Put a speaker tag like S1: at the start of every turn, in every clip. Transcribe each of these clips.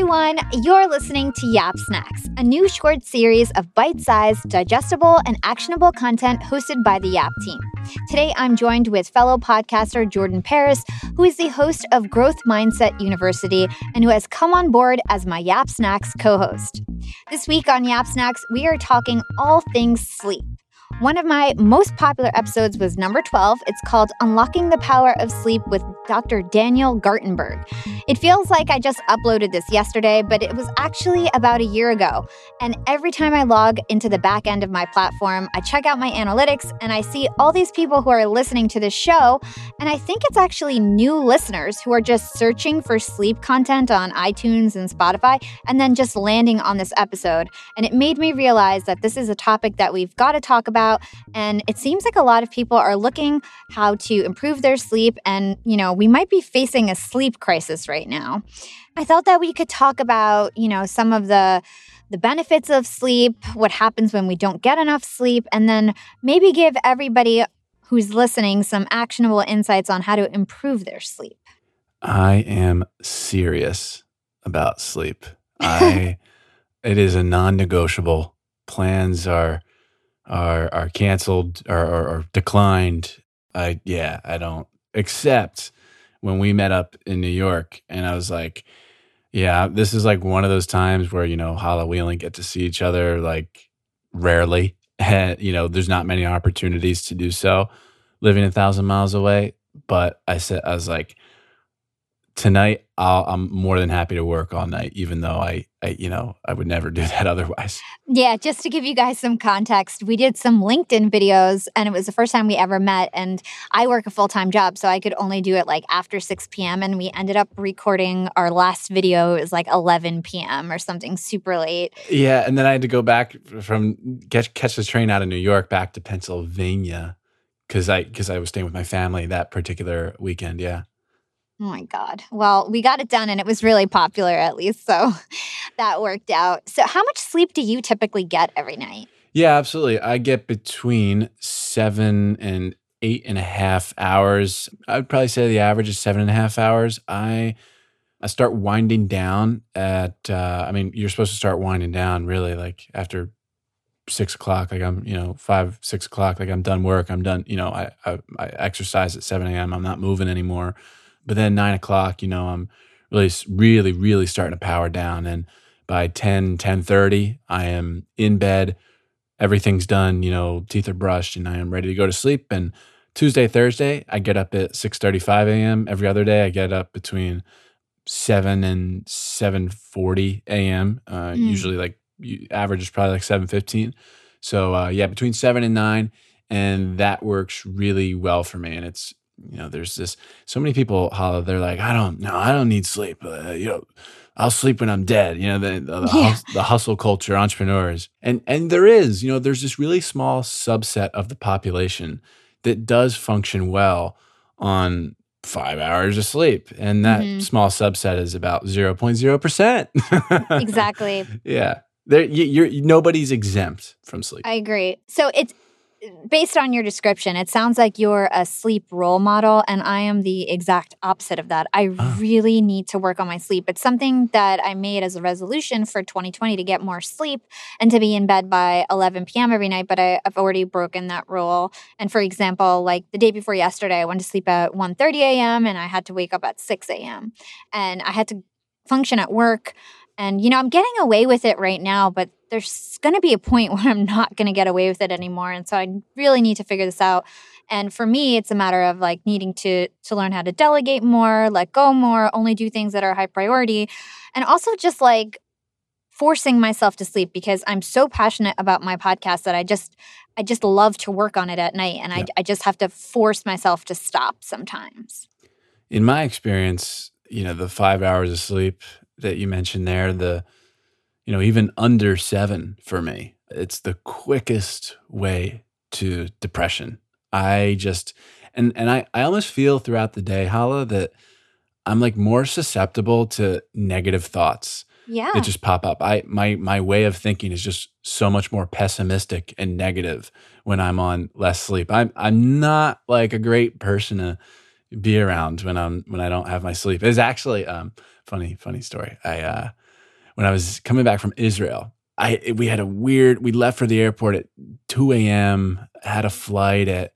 S1: everyone. You're listening to Yap Snacks, a new short series of bite-sized, digestible, and actionable content hosted by the Yap team. Today, I'm joined with fellow podcaster Jordan Paris, who is the host of Growth Mindset University and who has come on board as my Yap Snacks co-host. This week on Yap Snacks, we are talking all things sleep. One of my most popular episodes was number 12. It's called Unlocking the Power of Sleep with Dr. Daniel Gartenberg. It feels like I just uploaded this yesterday, but it was actually about a year ago. And every time I log into the back end of my platform, I check out my analytics and I see all these people who are listening to this show. And I think it's actually new listeners who are just searching for sleep content on iTunes and Spotify and then just landing on this episode. And it made me realize that this is a topic that we've got to talk about. And it seems like a lot of people are looking how to improve their sleep. And, we might be facing a sleep crisis right now. I thought that we could talk about, some of the benefits of sleep, what happens when we don't get enough sleep, and then maybe give everybody who's listening some actionable insights on how to improve their sleep.
S2: I am serious about sleep. It is a non-negotiable. Plans are canceled or declined. I don't, except when we met up in New York and I was like, yeah, this is like one of those times where, Hala, we only get to see each other like rarely. And, there's not many opportunities to do so living 1,000 miles away. But I was like, tonight, I'm more than happy to work all night, even though I would never do that otherwise.
S1: Yeah, just to give you guys some context, we did some LinkedIn videos, and it was the first time we ever met. And I work a full-time job, so I could only do it like after 6 p.m. And we ended up recording our last video. It was like 11 p.m. or something super late.
S2: Yeah, and then I had to go back from catch the train out of New York back to Pennsylvania because I was staying with my family that particular weekend. Yeah.
S1: Oh my God. Well, we got it done and it was really popular at least. So that worked out. So how much sleep do you typically get every night?
S2: Yeah, absolutely. I get between 7 and 8.5 hours. I would probably say the average is 7.5 hours. I start winding down at, you're supposed to start winding down really like after 6 o'clock, like I'm, 5, 6 o'clock, like I'm done work. I'm done, I exercise at 7 a.m. I'm not moving anymore. But then 9 o'clock, I'm really, really starting to power down. And by 10:30, I am in bed. Everything's done, teeth are brushed, and I am ready to go to sleep. And Tuesday, Thursday, I get up at 6:35 a.m. Every other day, I get up between 7 and 7:40 a.m. Usually, like average is probably like 7:15. So between 7 and 9, and that works really well for me. And it's there's so many people, Hala, they're like, I don't need sleep. I'll sleep when I'm dead. The hustle culture, entrepreneurs. And there's this really small subset of the population that does function well on 5 hours of sleep. And that small subset is about 0.0%.
S1: Exactly.
S2: Yeah. Nobody's exempt from sleep.
S1: I agree. So it's based on your description, it sounds like you're a sleep role model, and I am the exact opposite of that. I really need to work on my sleep. It's something that I made as a resolution for 2020 to get more sleep and to be in bed by 11 p.m. every night, but I've already broken that rule. And for example, like the day before yesterday, I went to sleep at 1:30 a.m. and I had to wake up at 6 a.m. and I had to function at work. And, I'm getting away with it right now, but there's going to be a point where I'm not going to get away with it anymore. And so I really need to figure this out. And for me, it's a matter of like needing to learn how to delegate more, let go more, only do things that are high priority. And also just like forcing myself to sleep because I'm so passionate about my podcast that I just love to work on it at night. And I just have to force myself to stop sometimes.
S2: In my experience, the 5 hours of sleep that you mentioned there, even under 7 for me, it's the quickest way to depression. I just, and I almost feel throughout the day, Hala, that I'm like more susceptible to negative thoughts that just pop up. My way of thinking is just so much more pessimistic and negative when I'm on less sleep. I'm not like a great person to be around when I don't have my sleep. It's actually funny story. When I was coming back from Israel, we left for the airport at 2 a.m., had a flight at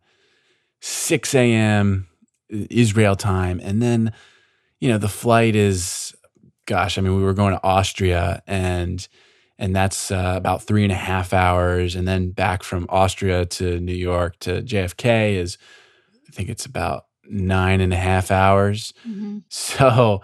S2: 6 a.m. Israel time. And then, the flight is, we were going to Austria and that's about 3.5 hours. And then back from Austria to New York to JFK is, I think it's about 9.5 hours.
S1: Mm-hmm.
S2: So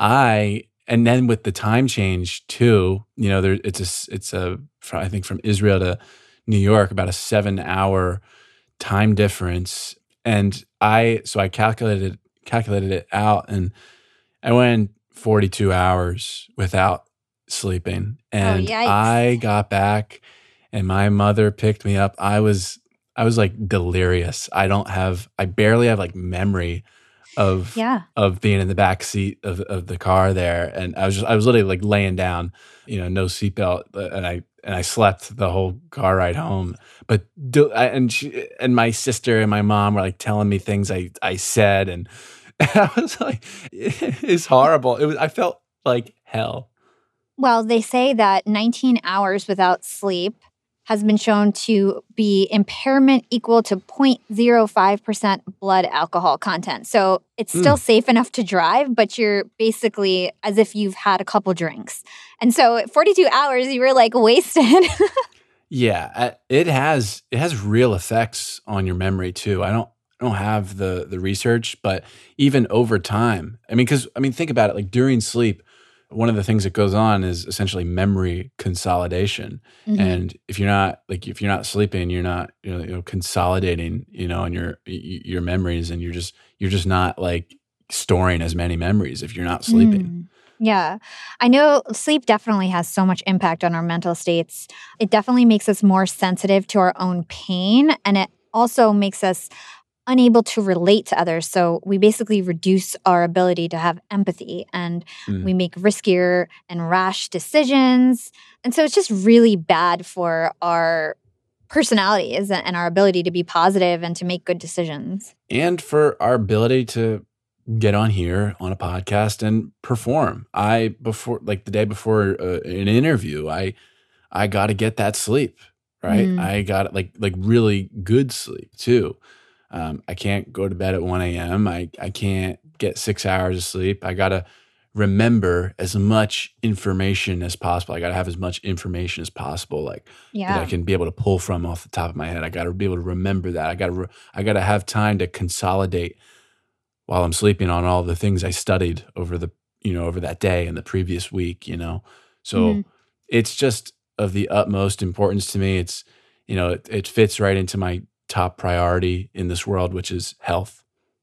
S2: and then with the time change too, it's I think from Israel to New York, about a 7-hour time difference. And so I calculated it out, and I went 42 hours without sleeping. And I got back and my mother picked me up. I was like delirious. I barely have like memory of being in the back seat of the car there. And I was literally like laying down, no seatbelt, and I slept the whole car ride home. But and my sister and my mom were like telling me things I said, and I was like, it's horrible. I felt like hell.
S1: Well, they say that 19 hours without sleep has been shown to be impairment equal to 0.05% blood alcohol content. So it's still safe enough to drive, but you're basically as if you've had a couple drinks. And so at 42 hours, you were like wasted.
S2: Yeah, it has real effects on your memory too. I don't have the research, but even over time, think about it. Like during sleep, one of the things that goes on is essentially memory consolidation.
S1: Mm-hmm.
S2: And if you're not sleeping, you're not consolidating, on your memories, and you're just not like storing as many memories if you're not sleeping.
S1: Yeah. I know sleep definitely has so much impact on our mental states. It definitely makes us more sensitive to our own pain, and it also makes us unable to relate to others. So we basically reduce our ability to have empathy, and we make riskier and rash decisions. And so it's just really bad for our personalities and our ability to be positive and to make good decisions.
S2: And for our ability to get on here on a podcast and perform. The day before an interview, I got to get that sleep, right? I got like really good sleep too. I can't go to bed at 1 a.m. I can't get 6 hours of sleep. I got to remember as much information as possible. I got to have as much information as possible, that I can be able to pull from off the top of my head. I got to be able to remember that. I got to have time to consolidate while I'm sleeping on all the things I studied over that day and the previous week, So it's just of the utmost importance to me. It's, it fits right into my top priority in this world, which is health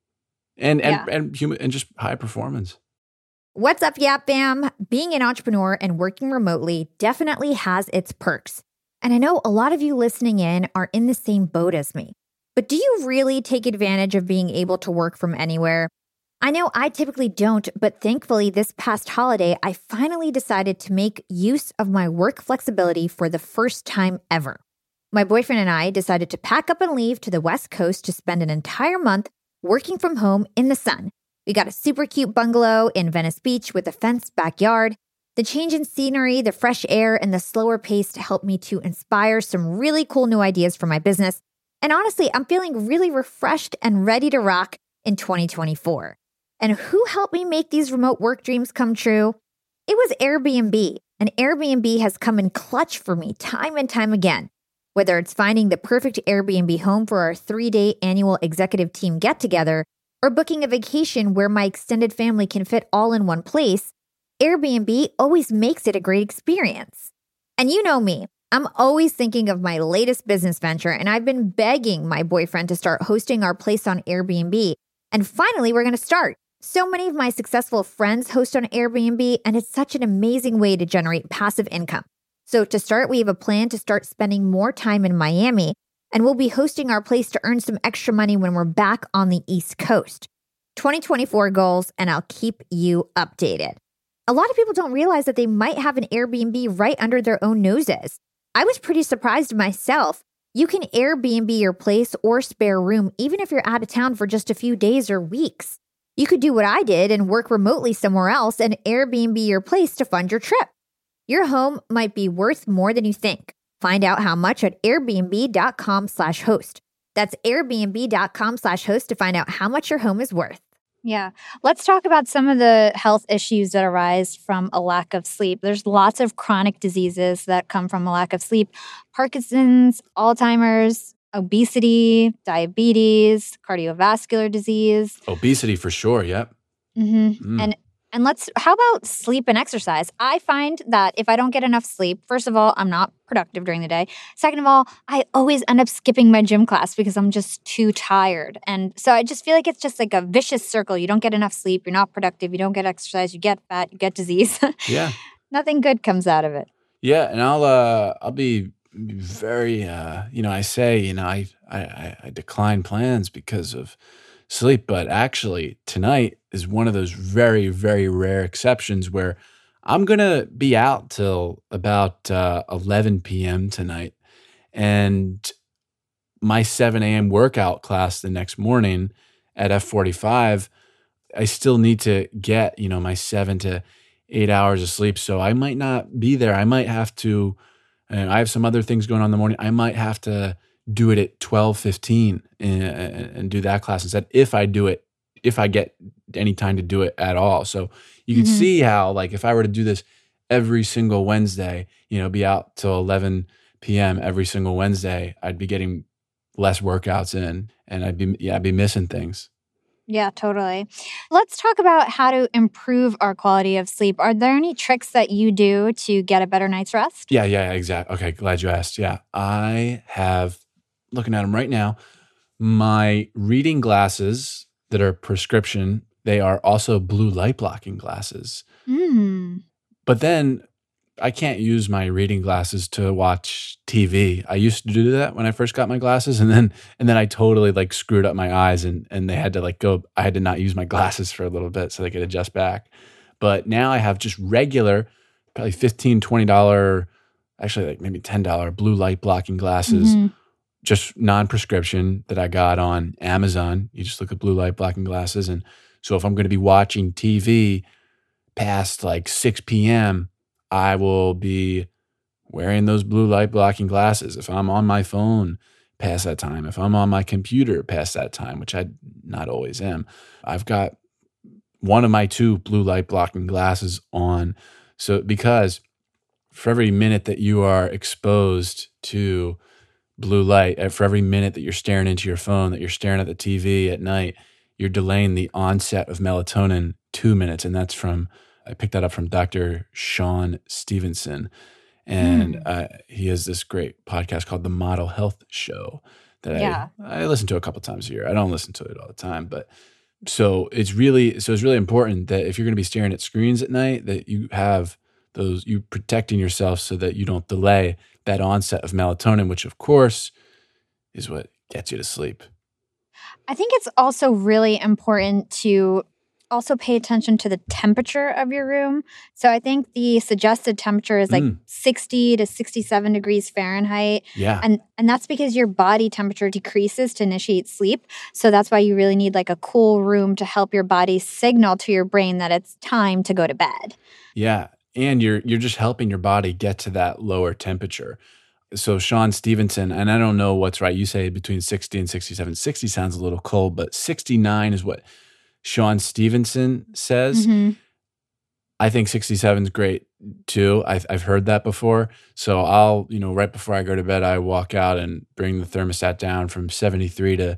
S2: and human and just high performance.
S1: What's up, Yap Fam? Being an entrepreneur and working remotely definitely has its perks. And I know a lot of you listening in are in the same boat as me. But do you really take advantage of being able to work from anywhere? I know I typically don't, but thankfully this past holiday, I finally decided to make use of my work flexibility for the first time ever. My boyfriend and I decided to pack up and leave to the West Coast to spend an entire month working from home in the sun. We got a super cute bungalow in Venice Beach with a fenced backyard. The change in scenery, the fresh air, and the slower pace helped me to inspire some really cool new ideas for my business. And honestly, I'm feeling really refreshed and ready to rock in 2024. And who helped me make these remote work dreams come true? It was Airbnb. And Airbnb has come in clutch for me time and time again. Whether it's finding the perfect Airbnb home for our 3-day annual executive team get-together, or booking a vacation where my extended family can fit all in one place, Airbnb always makes it a great experience. And you know me, I'm always thinking of my latest business venture, and I've been begging my boyfriend to start hosting our place on Airbnb. And finally, we're going to start. So many of my successful friends host on Airbnb, and it's such an amazing way to generate passive income. So to start, we have a plan to start spending more time in Miami, and we'll be hosting our place to earn some extra money when we're back on the East Coast. 2024 goals, and I'll keep you updated. A lot of people don't realize that they might have an Airbnb right under their own noses. I was pretty surprised myself. You can Airbnb your place or spare room even if you're out of town for just a few days or weeks. You could do what I did and work remotely somewhere else and Airbnb your place to fund your trip. Your home might be worth more than you think. Find out how much at airbnb.com/host. That's airbnb.com/host to find out how much your home is worth. Yeah. Let's talk about some of the health issues that arise from a lack of sleep. There's lots of chronic diseases that come from a lack of sleep. Parkinson's, Alzheimer's, obesity, diabetes, cardiovascular disease.
S2: Obesity for sure, yep.
S1: And how about sleep and exercise? I find that if I don't get enough sleep, first of all, I'm not productive during the day. Second of all, I always end up skipping my gym class because I'm just too tired. And so I just feel like it's just like a vicious circle. You don't get enough sleep, you're not productive, you don't get exercise, you get fat, you get disease.
S2: Yeah.
S1: Nothing good comes out of it.
S2: Yeah, and I'll be very I say, I decline plans because of sleep, but actually tonight is one of those very, very rare exceptions where I'm going to be out till about 11 p.m. tonight. And my 7 a.m. workout class the next morning at F45, I still need to get, my 7 to 8 hours of sleep. So I might not be there. I might have to, and I have some other things going on in the morning. I might have to do it at 12:15 and do that class instead if I get any time to do it at all. So you can see how, like, if I were to do this every single Wednesday, be out till 11 p.m. every single Wednesday, I'd be getting less workouts in and I'd be missing things.
S1: Yeah, totally. Let's talk about how to improve our quality of sleep. Are there any tricks that you do to get a better night's rest?
S2: Yeah, exactly. Okay, glad you asked. Yeah, I have, looking at them right now, my reading glasses that are prescription, they are also blue light blocking glasses. But then I can't use my reading glasses to watch TV. I used to do that when I first got my glasses, and then I totally like screwed up my eyes and they had to I had to not use my glasses for a little bit so they could adjust back. But now I have just regular, probably $15, $20, actually like maybe $10 blue light blocking glasses, just non-prescription that I got on Amazon. You just look at blue light blocking glasses. And so if I'm going to be watching TV past like 6 p.m., I will be wearing those blue light blocking glasses. If I'm on my phone past that time, if I'm on my computer past that time, which I not always am, I've got one of my 2 blue light blocking glasses on. So because for every minute that you are exposed to blue light, for every minute that you're staring into your phone, that you're staring at the TV at night, you're delaying the onset of melatonin 2 minutes. And I picked that up from Dr. Sean Stevenson. And he has this great podcast called The Model Health Show that I listen to a couple times a year. I don't listen to it all the time, but so it's really important that if you're going to be staring at screens at night, that you have you protecting yourself so that you don't delay that onset of melatonin, which of course is what gets you to sleep.
S1: I think it's also really important to also pay attention to the temperature of your room. So I think the suggested temperature is like 60 to 67 degrees Fahrenheit.
S2: Yeah.
S1: And that's because your body temperature decreases to initiate sleep. So that's why you really need like a cool room to help your body signal to your brain that it's time to go to bed.
S2: Yeah. And you're just helping your body get to that lower temperature. So Sean Stevenson, and I don't know what's right. You say between 60 and 67. 60 sounds a little cold, but 69 is what Sean Stevenson says. I think 67 is great too. I've heard that before. So I'll, right before I go to bed, I walk out and bring the thermostat down from 73 to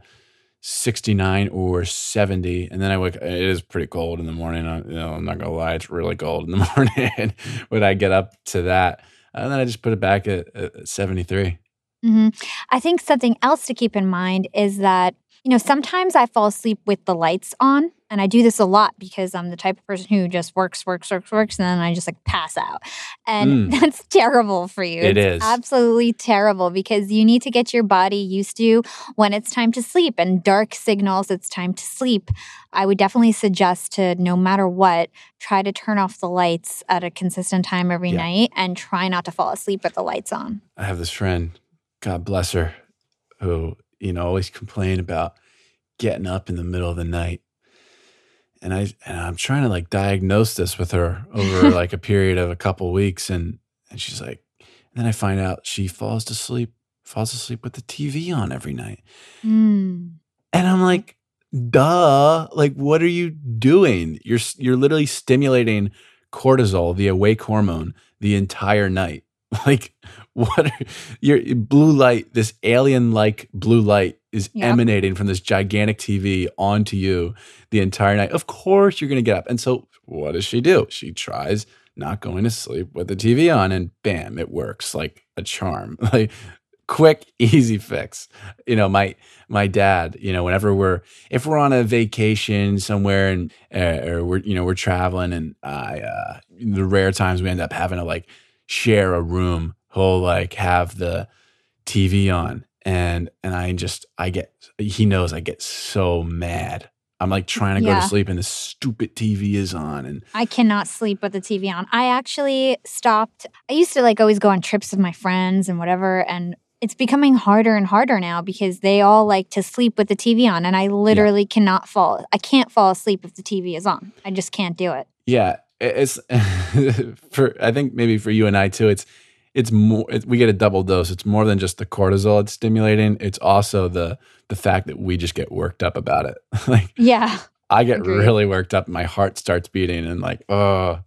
S2: 69 or 70. And then I wake. It is pretty cold in the morning. I'm not gonna lie, it's really cold in the morning when I get up to that. And then I just put it back at 73.
S1: I think something else to keep in mind is that, sometimes I fall asleep with the lights on. And I do this a lot because I'm the type of person who just works, and then I just like pass out. And that's terrible for you.
S2: It's
S1: absolutely terrible because you need to get your body used to when it's time to sleep, and dark signals it's time to sleep. I would definitely suggest to, no matter what, try to turn off the lights at a consistent time every night and try not to fall asleep with the lights on.
S2: I have this friend, God bless her, who, always complain about getting up in the middle of the night. I'm trying to like diagnose this with her over like a period of a couple weeks, and she's like, and then I find out she falls asleep with the TV on every night.
S1: Mm.
S2: And I'm like, duh, like what are you doing? You're literally stimulating cortisol, the awake hormone, the entire night. Like what are your blue light, this alien-like blue light is emanating from this gigantic TV onto you the entire night. Of course you're going to get up. And so what does she do? She tries not going to sleep with the TV on, and bam, it works like a charm. Like quick, easy fix. My dad, whenever if we're on a vacation somewhere and or we're traveling, and the rare times we end up having to like share a room, he'll like have the TV on, and he knows I get so mad. I'm like trying to go to sleep and the stupid TV is on, and
S1: I cannot sleep with the TV on. I actually stopped. I used to like always go on trips with my friends and whatever, and it's becoming harder and harder now because they all like to sleep with the TV on, and I literally I can't fall asleep if the TV is on. I just can't do it.
S2: Yeah, it's I think maybe for you and I too, it's more, we get a double dose. It's more than just the cortisol it's stimulating. It's also the fact that we just get worked up about it. Like,
S1: yeah,
S2: I get really worked up and my heart starts beating and like, oh.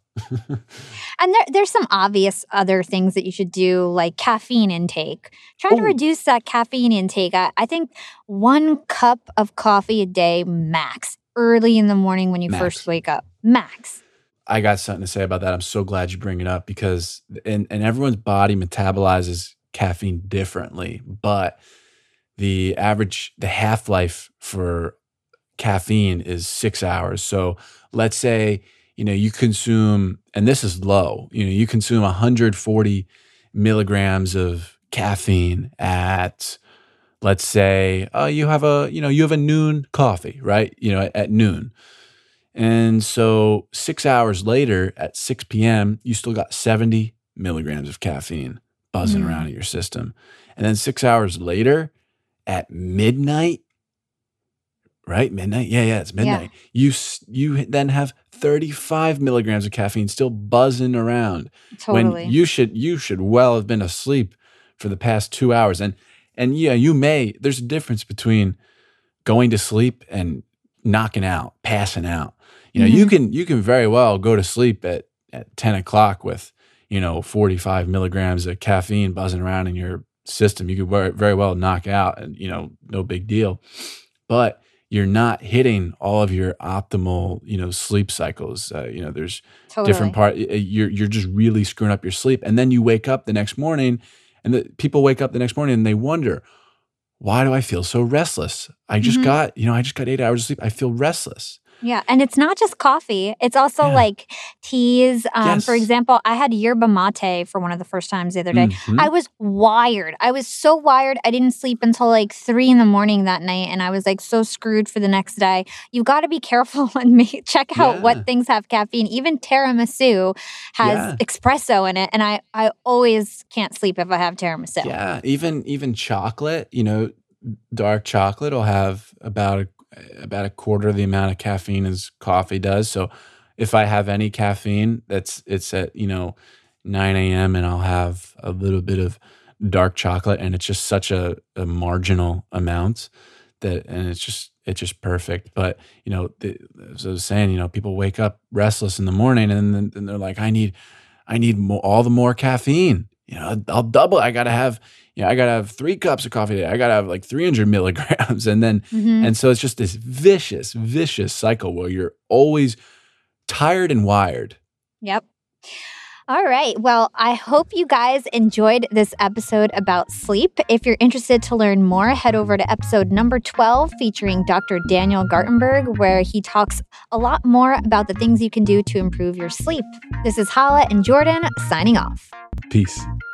S1: And there's some obvious other things that you should do, like caffeine intake. Try to reduce that caffeine intake. I think 1 cup of coffee a day max, early in the morning when you first wake up. Max.
S2: I got something to say about that. I'm so glad you bring it up because and everyone's body metabolizes caffeine differently, but the half-life for caffeine is 6 hours. So let's say, you consume, and this is low, you consume 140 milligrams of caffeine at, let's say, you have a noon coffee, right? At noon. And so 6 hours later at 6 p.m., you still got 70 milligrams of caffeine buzzing around in your system. And then 6 hours later at midnight, right? Midnight? Yeah, it's midnight. Yeah. You then have 35 milligrams of caffeine still buzzing around.
S1: Totally.
S2: When you should well have been asleep for the past 2 hours. And yeah, there's a difference between going to sleep and knocking out, passing out. You can very well go to sleep at 10 o'clock with, 45 milligrams of caffeine buzzing around in your system. You could very well knock out and, no big deal. But you're not hitting all of your optimal, sleep cycles. There's different you're just really screwing up your sleep. And then you wake up the next morning, and people wake up the next morning and they wonder, why do I feel so restless? I just got 8 hours of sleep. I feel restless.
S1: Yeah, and it's not just coffee. It's also like teas.
S2: Yes.
S1: For example, I had yerba mate for one of the first times the other day.
S2: Mm-hmm.
S1: I was wired. I was so wired. I didn't sleep until like 3 a.m. that night, and I was like so screwed for the next day. You got to be careful and check out what things have caffeine. Even tiramisu has espresso in it, and I always can't sleep if I have tiramisu.
S2: Yeah, even chocolate. Dark chocolate will have about a quarter of the amount of caffeine as coffee does. So if I have any caffeine, it's at 9 a.m. and I'll have a little bit of dark chocolate, and it's just such a marginal amount and it's just perfect. But as I was saying, people wake up restless in the morning, and then they're like, I need all the more caffeine. I'll double. I gotta have 3 cups of coffee a day. I gotta have like 300 milligrams. And then, and so it's just this vicious cycle where you're always tired and wired.
S1: Yep. All right. Well, I hope you guys enjoyed this episode about sleep. If you're interested to learn more, head over to episode number 12 featuring Dr. Daniel Gartenberg, where he talks a lot more about the things you can do to improve your sleep. This is Hala and Jordan signing off.
S2: Peace.